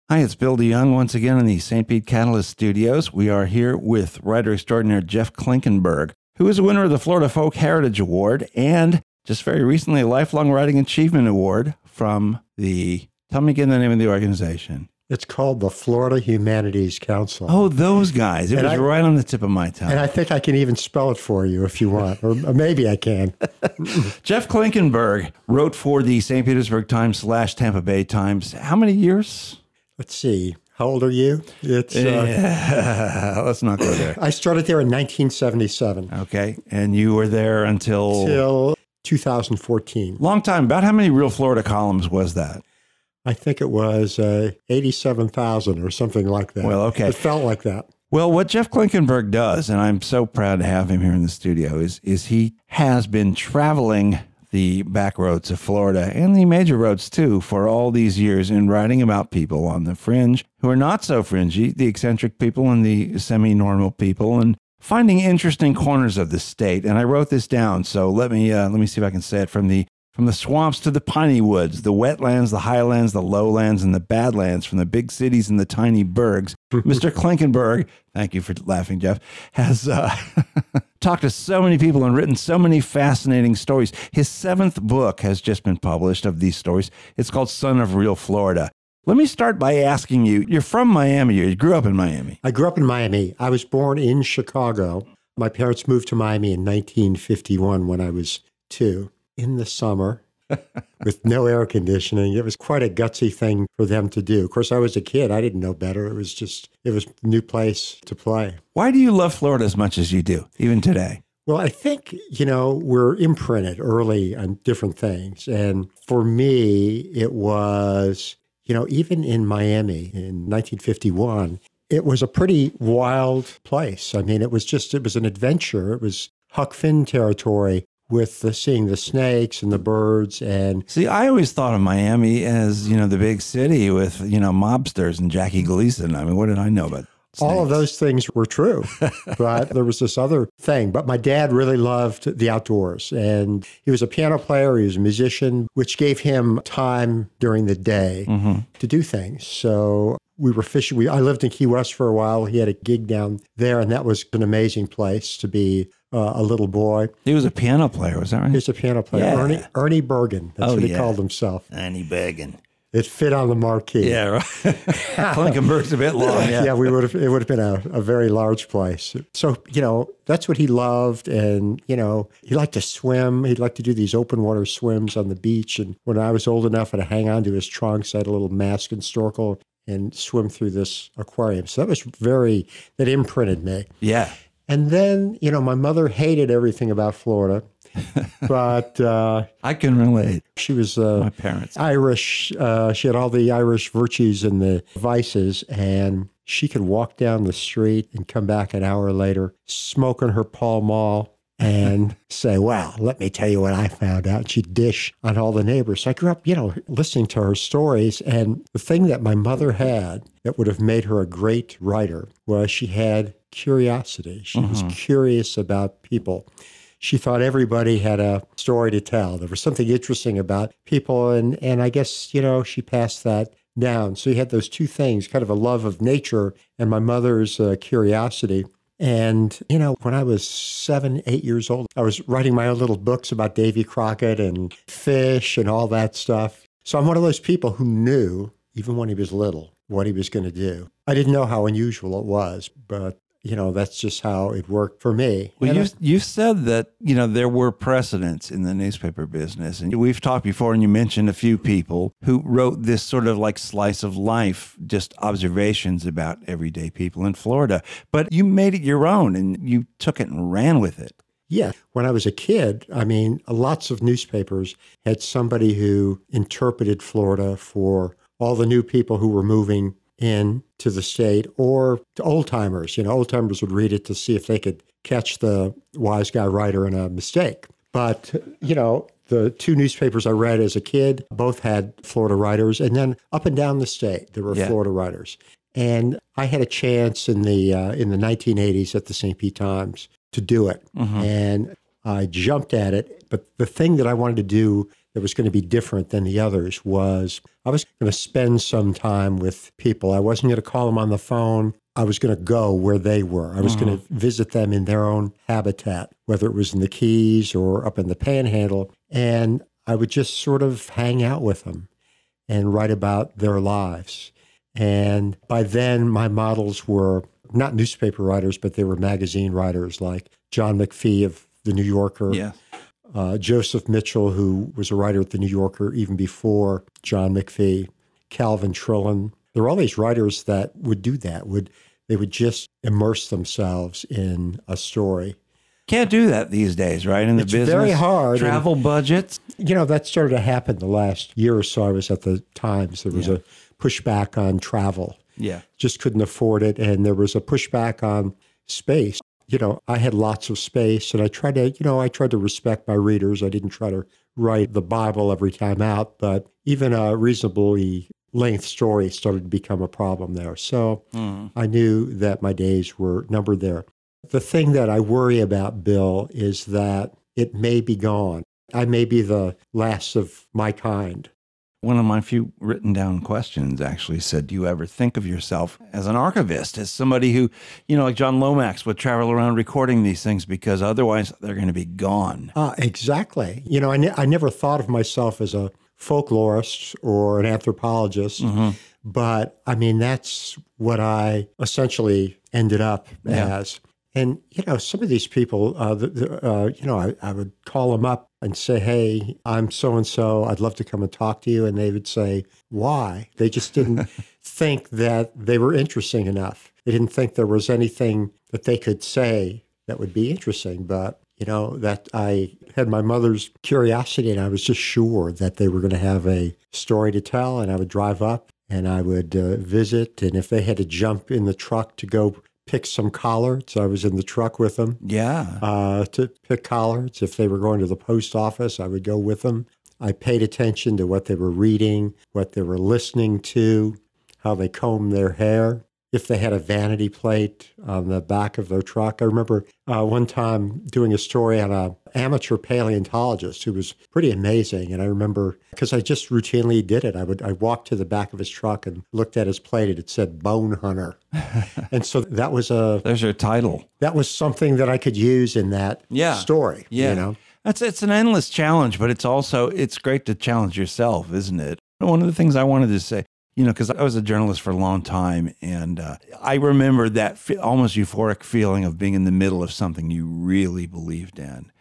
Hi, it's Bill DeYoung once again in the St. Pete Catalyst Studios. We are here with writer extraordinaire Jeff Klinkenberg, who is a winner of the Florida Folk Heritage Award and just very recently a Lifelong Writing Achievement Award from tell me again the name of the organization. It's called the Florida Humanities Council. Oh, those guys. It was right on the tip of my tongue. And I think I can even spell it for you if you want, or maybe I can. Jeff Klinkenberg wrote for the St. Petersburg Times / Tampa Bay Times. How many years? Let's see. How old are you? Let's not go there. I started there in 1977. Okay. And you were there until 2014. Long time. About how many Real Florida columns was that? I think it was 87,000 or something like that. Well, okay. It felt like that. Well, what Jeff Klinkenberg does, and I'm so proud to have him here in the studio, is he has been traveling the back roads of Florida and the major roads too for all these years in writing about people on the fringe who are not so fringy, the eccentric people and the semi-normal people, and finding interesting corners of the state. And I wrote this down, so let me see if I can say it. From the swamps to the piney woods, the wetlands, the highlands, the lowlands, and the badlands, from the big cities and the tiny burgs, Mr. Klinkenberg, thank you for laughing, Jeff, has talked to so many people and written so many fascinating stories. His 7th book has just been published of these stories. It's called Son of Real Florida. Let me start by asking you, you're from Miami, you grew up in Miami. I grew up in Miami. I was born in Chicago. My parents moved to Miami in 1951 when I was 2. In the summer with no air conditioning. It was quite a gutsy thing for them to do. Of course, I was a kid. I didn't know better. It was a new place to play. Why do you love Florida as much as you do, even today? Well, I think, we're imprinted early on different things. And for me, it was, even in Miami in 1951, it was a pretty wild place. I mean, it was an adventure. It was Huck Finn territory, with seeing the snakes and the birds. And see, I always thought of Miami as, the big city with, mobsters and Jackie Gleason. I mean, what did I know about snakes? All of those things were true, but there was this other thing. But my dad really loved the outdoors, and he was a piano player. He was a musician, which gave him time during the day to do things. So we were fishing. I lived in Key West for a while. He had a gig down there, and that was an amazing place to be a little boy. He was a piano player, was that right? He was a piano player. Yeah. Ernie Bergen. That's what he called himself. Ernie Bergen. It fit on the marquee. Yeah, right. Klinkenberg's a bit long. Yeah, it would have been a very large place. So, that's what he loved. And, he liked to swim. He'd like to do these open water swims on the beach. And when I was old enough, I'd hang on to his trunks. I had a little mask and snorkel and swim through this aquarium. So that imprinted me. Yeah. And then, my mother hated everything about Florida, but I can relate. She was my parents Irish. She had all the Irish virtues and the vices, and she could walk down the street and come back an hour later, smoking her Pall Mall, and say, "Well, let me tell you what I found out." And she'd dish on all the neighbors. So I grew up, listening to her stories. And the thing that my mother had that would have made her a great writer was she had curiosity. She was curious about people. She thought everybody had a story to tell. There was something interesting about people. And I guess, she passed that down. So you had those two things, kind of a love of nature and my mother's curiosity. And, when I was 7, 8 years old, I was writing my own little books about Davy Crockett and fish and all that stuff. So I'm one of those people who knew, even when he was little, what he was going to do. I didn't know how unusual it was, but that's just how it worked for me. Well, you said that, there were precedents in the newspaper business. And we've talked before, and you mentioned a few people who wrote this sort of like slice of life, just observations about everyday people in Florida. But you made it your own, and you took it and ran with it. Yeah. When I was a kid, lots of newspapers had somebody who interpreted Florida for all the new people who were moving in to the state, or to old timers. Old timers would read it to see if they could catch the wise guy writer in a mistake. But, the two newspapers I read as a kid both had Florida writers, and then up and down the state, there were Florida writers. And I had a chance in the 1980s at the St. Pete Times to do it. And I jumped at it. But the thing that I wanted to do that was going to be different than the others was I was going to spend some time with people. I wasn't going to call them on the phone. I was going to go where they were. I was going to visit them in their own habitat, whether it was in the Keys or up in the Panhandle. And I would just sort of hang out with them and write about their lives. And by then, my models were not newspaper writers, but they were magazine writers like John McPhee of The New Yorker, Joseph Mitchell, who was a writer at The New Yorker even before John McPhee, Calvin Trillin. There were all these writers that would do that. They would just immerse themselves in a story. Can't do that these days, right? In the business, very hard. Travel budgets. That started to happen the last year or so. I was at the Times. There was a pushback on travel. Yeah. Just couldn't afford it. And there was a pushback on space. I had lots of space, and I tried to respect my readers. I didn't try to write the Bible every time out, but even a reasonably length story started to become a problem there. So I knew that my days were numbered there. The thing that I worry about, Bill, is that it may be gone. I may be the last of my kind. One of my few written down questions actually said, do you ever think of yourself as an archivist, as somebody who, like John Lomax would travel around recording these things because otherwise they're going to be gone? Exactly. I never thought of myself as a folklorist or an anthropologist, but I mean, that's what I essentially ended up as. And, some of these people, I would call them up and say, hey, I'm so-and-so. I'd love to come and talk to you. And they would say, why? They just didn't think that they were interesting enough. They didn't think there was anything that they could say that would be interesting. But, that I had my mother's curiosity, and I was just sure that they were going to have a story to tell. And I would drive up and I would visit. And if they had to jump in the truck to go pick some collards, I was in the truck with them. To pick collards. If they were going to the post office, I would go with them. I paid attention to what they were reading, what they were listening to, how they combed their hair, if they had a vanity plate on the back of their truck. I remember one time doing a story on an amateur paleontologist who was pretty amazing. And I remember, because I just routinely did it, I walked to the back of his truck and looked at his plate, and it said Bone Hunter. And so that was there's your title. That was something that I could use in that story. Yeah. It's an endless challenge, but it's great to challenge yourself, isn't it? One of the things I wanted to say, because I was a journalist for a long time, and I remember that almost euphoric feeling of being in the middle of something you really believed in.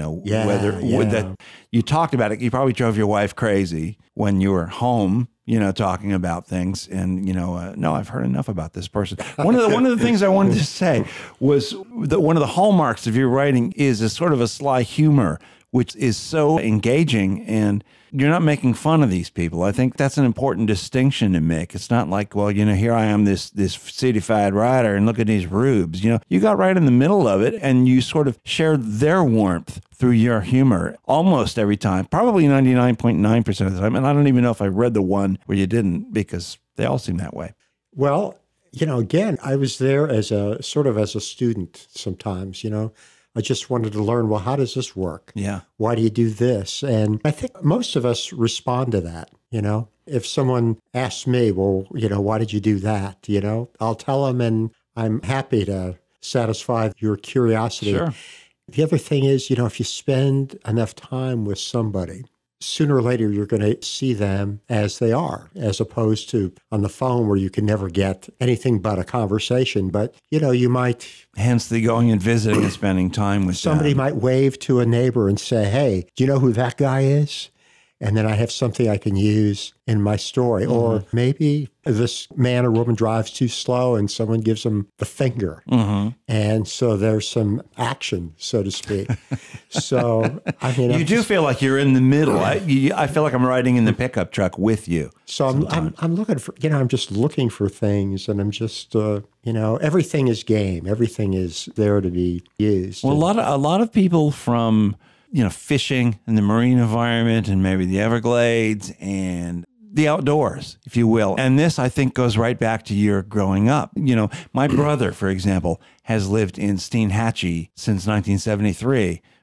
That you talked about it. You probably drove your wife crazy when you were home, talking about things. And, no, I've heard enough about this person. One of the things I wanted to say was that one of the hallmarks of your writing is a sort of a sly humor, which is so engaging, and you're not making fun of these people. I think that's an important distinction to make. It's not like, well, here I am, this citified writer, and look at these rubes. You got right in the middle of it, and you sort of shared their warmth through your humor almost every time, probably 99.9% of the time. And I don't even know if I read the one where you didn't, because they all seem that way. Well, again, I was there as a student sometimes, I just wanted to learn, well, how does this work? Yeah. Why do you do this? And I think most of us respond to that, If someone asks me, well, why did you do that? I'll tell them, and I'm happy to satisfy your curiosity. Sure. The other thing is, if you spend enough time with somebody, sooner or later you're going to see them as they are, as opposed to on the phone where you can never get anything but a conversation. But, you might... Hence the going and visiting and spending time with somebody them. Might wave to a neighbor and say, hey, do you know who that guy is? And then I have something I can use in my story. Mm-hmm. Or maybe this man or woman drives too slow and someone gives them the finger. Mm-hmm. And so there's some action, so to speak. So, you do feel like you're in the middle. I feel like I'm riding in the pickup truck with you. So I'm looking for, I'm just looking for things, and I'm just, everything is game. Everything is there to be used. Well, a lot of people from, fishing in the marine environment and maybe the Everglades and the outdoors, if you will. And this, I think, goes right back to your growing up. My brother, for example, has lived in Steinhatchee since 1973,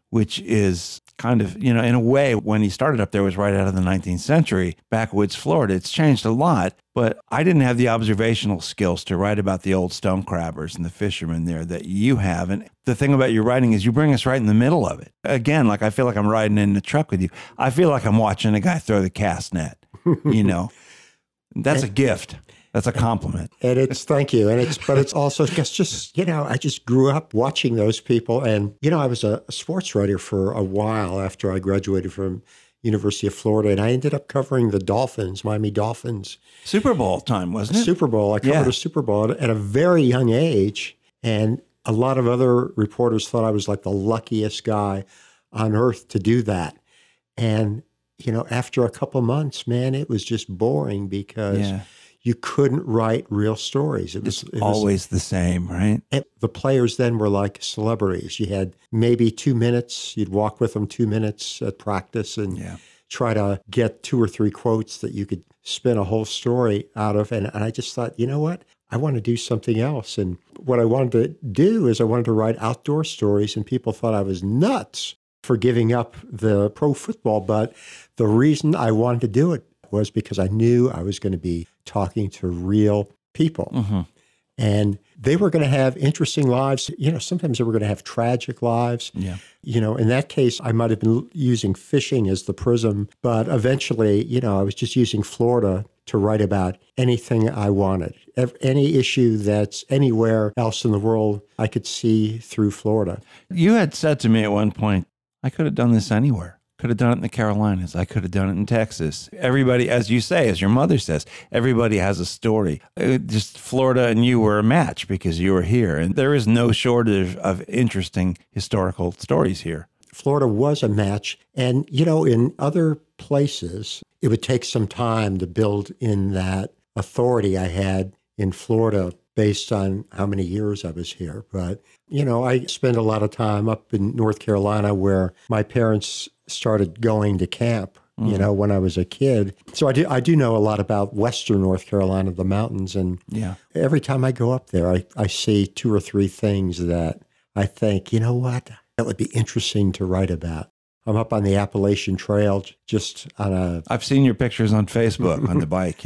which is kind of, in a way, when he started up there, was right out of the 19th century, backwoods Florida. It's changed a lot, but I didn't have the observational skills to write about the old stone crabbers and the fishermen there that you have. And the thing about your writing is you bring us right in the middle of it. Again, like I feel like I'm riding in the truck with you. I feel like I'm watching a guy throw the cast net, That's a gift. That's a compliment. And thank you. But it's also just, I just grew up watching those people. And, I was a sports writer for a while after I graduated from University of Florida. And I ended up covering the Dolphins, Miami Dolphins. Super Bowl time, wasn't it? Super Bowl. I covered a Super Bowl at a very young age. And a lot of other reporters thought I was like the luckiest guy on earth to do that. And, after a couple months, man, it was just boring because you couldn't write real stories. It was always the same, right? The players then were like celebrities. You had maybe 2 minutes. You'd walk with them 2 minutes at practice and try to get 2 or 3 quotes that you could spin a whole story out of. And I just thought, you know what? I want to do something else. And what I wanted to do is I wanted to write outdoor stories, and people thought I was nuts for giving up the pro football. But the reason I wanted to do it was because I knew I was going to be talking to real people. Mm-hmm. And they were going to have interesting lives. Sometimes they were going to have tragic lives. Yeah. In that case, I might have been using fishing as the prism. But eventually, I was just using Florida to write about anything I wanted. Any issue that's anywhere else in the world, I could see through Florida. You had said to me at one point, I could have done this anywhere. Could have done it in the Carolinas. I could have done it in Texas. Everybody, as you say, as your mother says, everybody has a story. Just Florida and you were a match because you were here. And there is no shortage of interesting historical stories here. Florida was a match. And, in other places, it would take some time to build in that authority I had in Florida based on how many years I was here. But, I spent a lot of time up in North Carolina where my parents started going to camp, when I was a kid. So I do know a lot about Western North Carolina, the mountains. And every time I go up there, I see 2 or 3 things that I think, you know what, that would be interesting to write about. I'm up on the Appalachian Trail, just on I've seen your pictures on Facebook on the bike,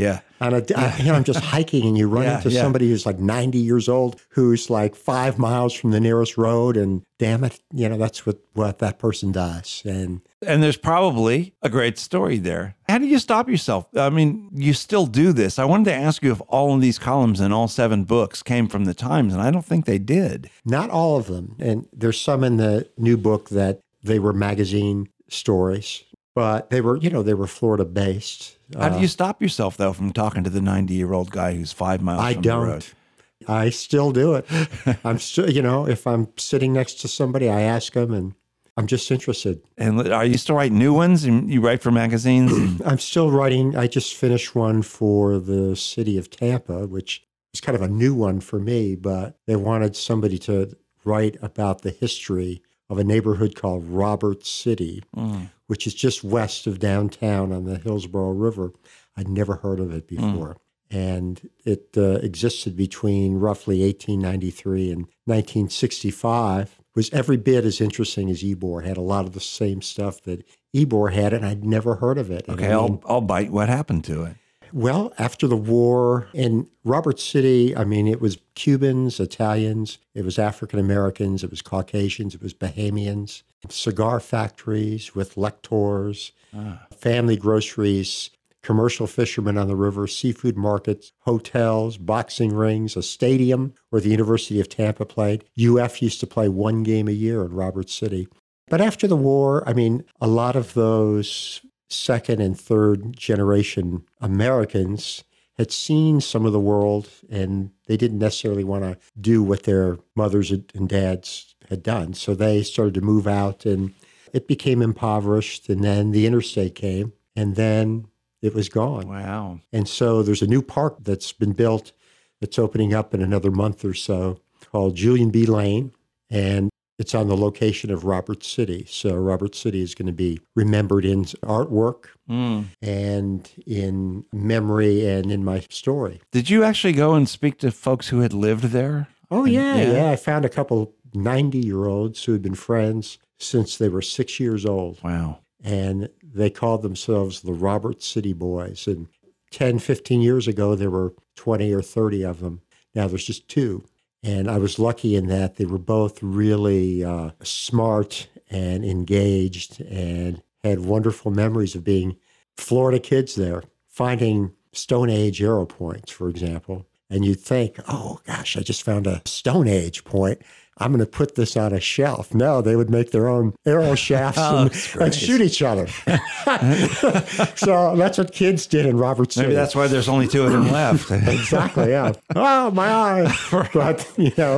I'm just hiking, and you run into somebody who's like 90 years old, who's like 5 miles from the nearest road, and damn it, that's what that person does. And there's probably a great story there. How do you stop yourself? I mean, you still do this. I wanted to ask you if all of these columns in all 7 books came from the Times, and I don't think they did. Not all of them. And there's some in the new book that they were magazine stories, but they were Florida based. How do you stop yourself, though, from talking to the 90-year-old guy who's 5 miles from the road? I still do it. I'm still, if I'm sitting next to somebody, I ask them, and I'm just interested. And are you still writing new ones? And you write for magazines? I'm still writing. I just finished one for the city of Tampa, which is kind of a new one for me, but they wanted somebody to write about the history of a neighborhood called Roberts City, which is just west of downtown on the Hillsborough River. I'd never heard of it before. And it existed between roughly 1893 and 1965. Was every bit as interesting as Ybor. Had a lot of the same stuff that Ybor had, and I'd never heard of it. Okay, I'll bite. What happened to it? Well, after the war in Roberts City, it was Cubans, Italians, it was African Americans, it was Caucasians, it was Bahamians, cigar factories with lectors, family groceries, commercial fishermen on the river, seafood markets, hotels, boxing rings, a stadium where the University of Tampa played. UF used to play 1 game a year in Roberts City. But after the war, a lot of those second and third generation Americans had seen some of the world, and they didn't necessarily want to do what their mothers and dads had done. So they started to move out, and it became impoverished. And then the interstate came, and then it was gone. Wow. And so there's a new park that's been built that's opening up in another month or so called Julian B. Lane. And it's on the location of Roberts City. So Roberts City is going to be remembered in artwork and in memory and in my story. Did you actually go and speak to folks who had lived there? Oh, yeah. I found a couple 90-year-olds who had been friends since they were 6 years old. Wow. And they called themselves the Robert City Boys. And 10, 15 years ago, there were 20 or 30 of them. Now there's just 2. And I was lucky in that they were both really smart and engaged and had wonderful memories of being Florida kids there, finding Stone Age arrow points, for example. And you'd think, oh, gosh, I just found a Stone Age point. I'm going to put this on a shelf. No, they would make their own arrow shafts and shoot each other. So that's what kids did in Robert City. Maybe that's why there's only 2 of them left. Exactly, yeah. Oh, my eye. But,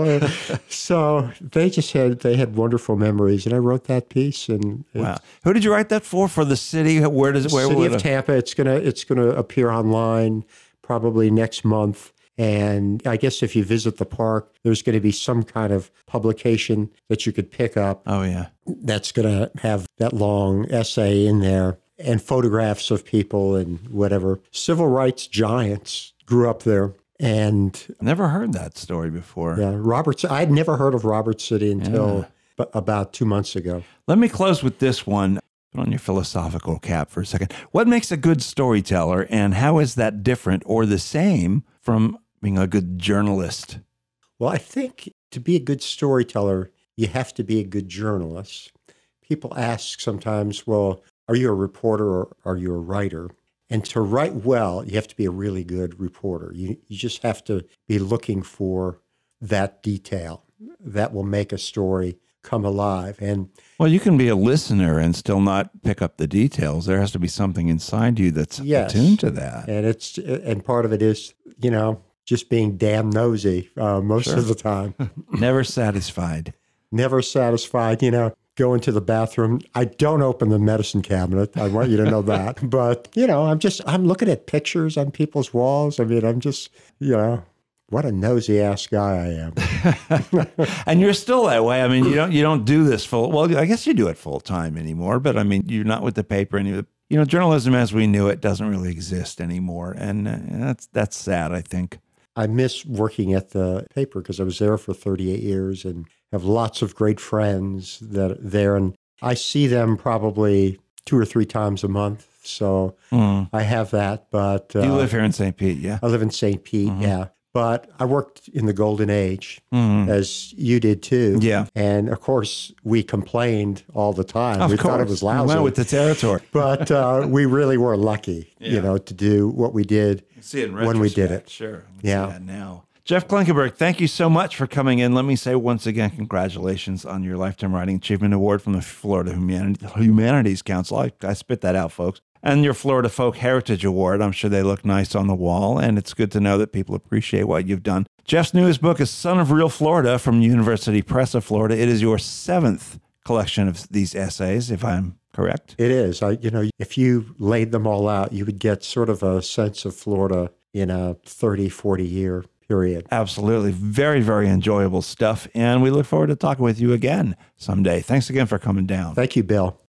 so they had wonderful memories. And I wrote that piece. And wow. Who did you write that for? For the city? Where does it? Where City of Tampa. It's gonna appear online probably next month. And I guess if you visit the park, there's going to be some kind of publication that you could pick up. Oh, yeah. That's going to have that long essay in there and photographs of people and whatever. Civil rights giants grew up there. And never heard that story before. Yeah, I'd never heard of Robert City until about 2 months ago. Let me close with this one. Put on your philosophical cap for a second. What makes a good storyteller, and how is that different or the same from being a good journalist? Well, I think to be a good storyteller, you have to be a good journalist. People ask sometimes, well, are you a reporter or are you a writer? And to write well, you have to be a really good reporter. You just have to be looking for that detail that will make a story come alive. And well, you can be a listener and still not pick up the details. There has to be something inside you that's attuned to that. And part of it is, just being damn nosy most of the time. Never satisfied. Never satisfied. Go into the bathroom. I don't open the medicine cabinet. I want you to know that. But, I'm looking at pictures on people's walls. I mean, I'm just, what a nosy ass guy I am. And you're still that way. I mean, you don't do this well, I guess you do it full time anymore, but I mean, you're not with the paper anymore. Journalism as we knew it doesn't really exist anymore. And that's sad, I think. I miss working at the paper because I was there for 38 years and have lots of great friends that are there. And I see them probably 2 or 3 times a month. So I have that. But you live here in St. Pete, yeah? I live in St. Pete, yeah. But I worked in the golden age, as you did too. Yeah. And of course, we complained all the time. We thought it was lousy. We went with the territory. But we really were lucky, to do what we did when we did it. Sure. Yeah. See that now. Jeff Klinkenberg, thank you so much for coming in. Let me say once again, congratulations on your Lifetime Writing Achievement Award from the Florida Humanities Council. I spit that out, folks. And your Florida Folk Heritage Award. I'm sure they look nice on the wall, and it's good to know that people appreciate what you've done. Jeff's newest book is Son of Real Florida from University Press of Florida. It is your 7th collection of these essays, if I'm correct. It is. If you laid them all out, you would get sort of a sense of Florida in a 30, 40-year period. Absolutely. Very, very enjoyable stuff. And we look forward to talking with you again someday. Thanks again for coming down. Thank you, Bill.